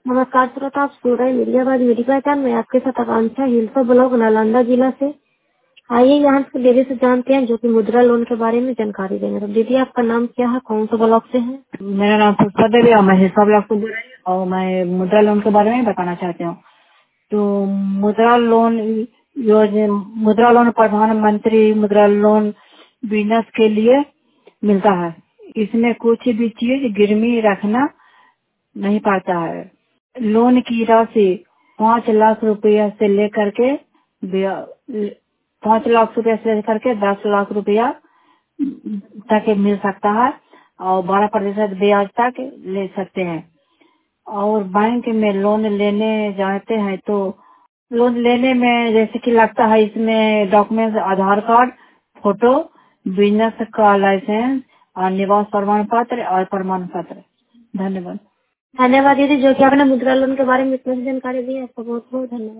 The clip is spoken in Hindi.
नमस्कार श्रोता, आप सुन रहे हैं मीडियाबाज मेरी पहचान में। आपके साथ आकांक्षा हिल्सा ब्लॉक नालंदा जिला से। आइए यहाँ से दीदी से जानते हैं जो कि मुद्रा लोन के बारे में जानकारी देंगे। तो दीदी, आपका नाम क्या है, कौन सा ब्लॉक से है? मेरा नाम पुष्पा देवी और मैं हिस्सा ब्लॉक से बोल रही हूँ और मैं मुद्रा लोन के बारे में बताना चाहती हूँ। तो मुद्रा लोन योजना, मुद्रा लोन प्रधानमंत्री मुद्रा लोन बिजनेस के लिए मिलता है। इसमें कुछ भी चीज गिरवी रखना नहीं पड़ता है। लोन की राशि 5 लाख रुपया से लेकर के 5 लाख रुपया से लेकर के 10 लाख रुपया तक मिल सकता है और 12% ब्याज तक ले सकते हैं। और बैंक में लोन लेने जाते हैं तो लोन लेने में जैसे कि लगता है इसमें documents Aadhaar card, photo, business का लाइसेंस और निवास प्रमाण पत्र और प्रमाण पत्र। धन्यवाद। धन्यवाद दीदी, जो कि आपने मुद्रा लोन के बारे में इतनी जानकारी दी है, आपका बहुत बहुत धन्यवाद।